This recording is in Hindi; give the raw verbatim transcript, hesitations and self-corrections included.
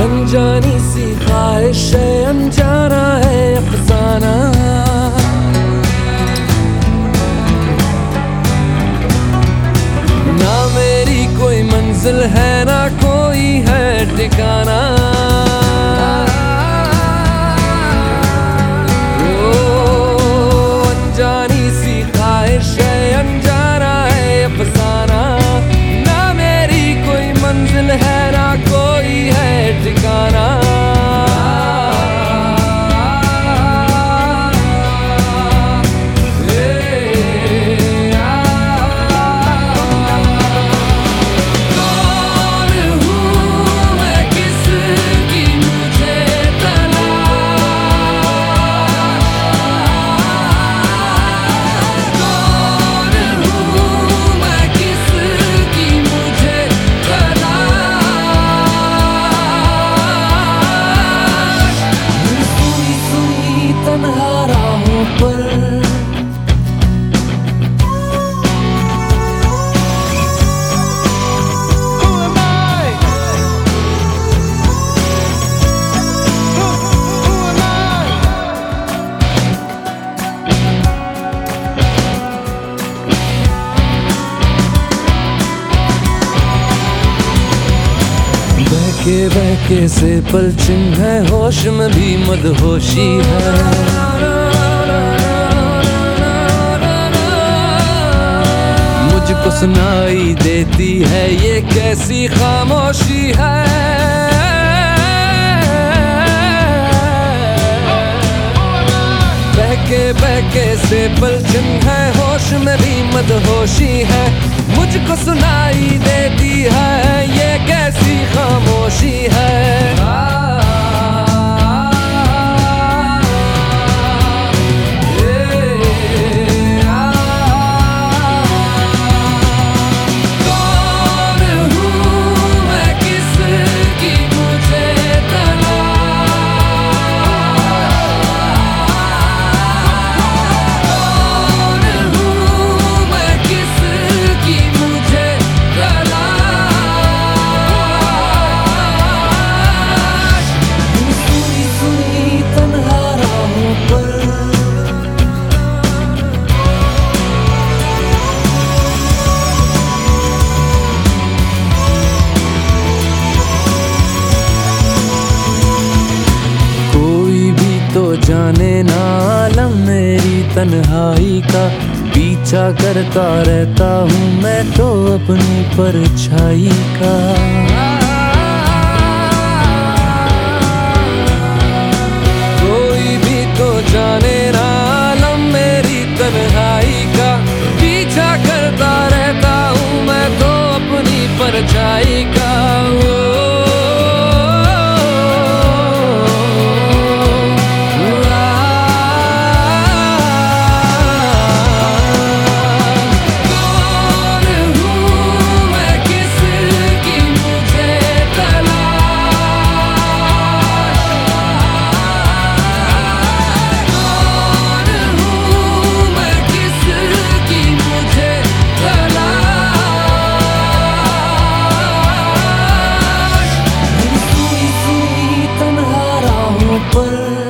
अनजानी सी ख्वाहिश है, अनजाना है अफसाना। ना मेरी कोई मंजिल है, ना कोई है ठिकाना। ओ अनजानी सी ख्वाहिश है, अनजाना है अफसाना। ना मेरी कोई मंजिल है, ना कोई है ठिकाना। बहके बहके से पलचिन है, होश में भी मदहोशी है। मुझको सुनाई देती है ये कैसी खामोशी है। बहके बहके से पलचिन है, होश में भी मदहोशी है। मुझको सुनाई देती है ये कैसी खामोशी है। जाने ना आलम मेरी तन्हाई का, पीछा करता रहता हूँ मैं तो अपनी परछाई का। कोई भी तो जाने ना आलम मेरी तन्हाई का, पीछा करता रहता हूँ मैं तो अपनी परछाई का। पर